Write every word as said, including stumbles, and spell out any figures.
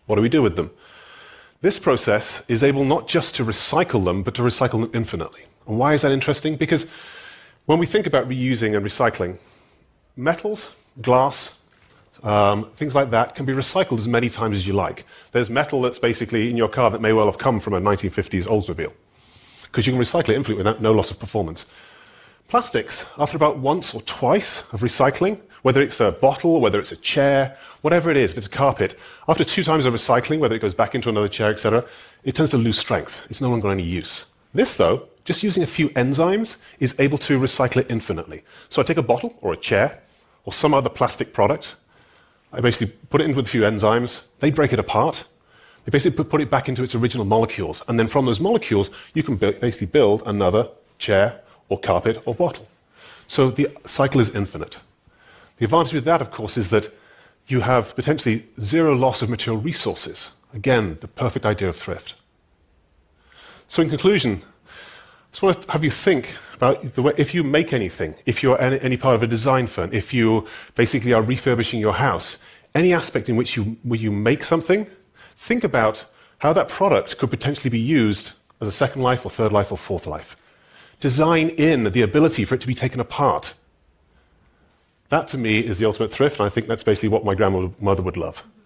What do we do with them? This process is able not just to recycle them, but to recycle them infinitely. And why is that interesting? Because when we think about reusing and recycling, metals, glass, um, things like that can be recycled as many times as you like. There's metal that's basically in your car that may well have come from a nineteen fifties Oldsmobile, because you can recycle it infinitely without no loss of performance. Plastics, after about once or twice of recycling, whether it's a bottle, whether it's a chair, whatever it is, if it's a carpet, after two times of recycling, whether it goes back into another chair, et cetera, it tends to lose strength. It's no longer any use. This, though, just using a few enzymes, is able to recycle it infinitely. So I take a bottle or a chair or some other plastic product, I basically put it in with a few enzymes, they break it apart, they basically put it back into its original molecules, and then from those molecules, you can basically build another chair or carpet or bottle. So the cycle is infinite. The advantage with that, of course, is that you have potentially zero loss of material resources. Again, the perfect idea of thrift. So in conclusion, I just want to have you think about the way, if you make anything, if you're any, any part of a design firm, if you basically are refurbishing your house, any aspect in which you, where you make something, think about how that product could potentially be used as a second life or third life or fourth life. Design in the ability for it to be taken apart. That, to me, is the ultimate thrift, and I think that's basically what my grandmother would love.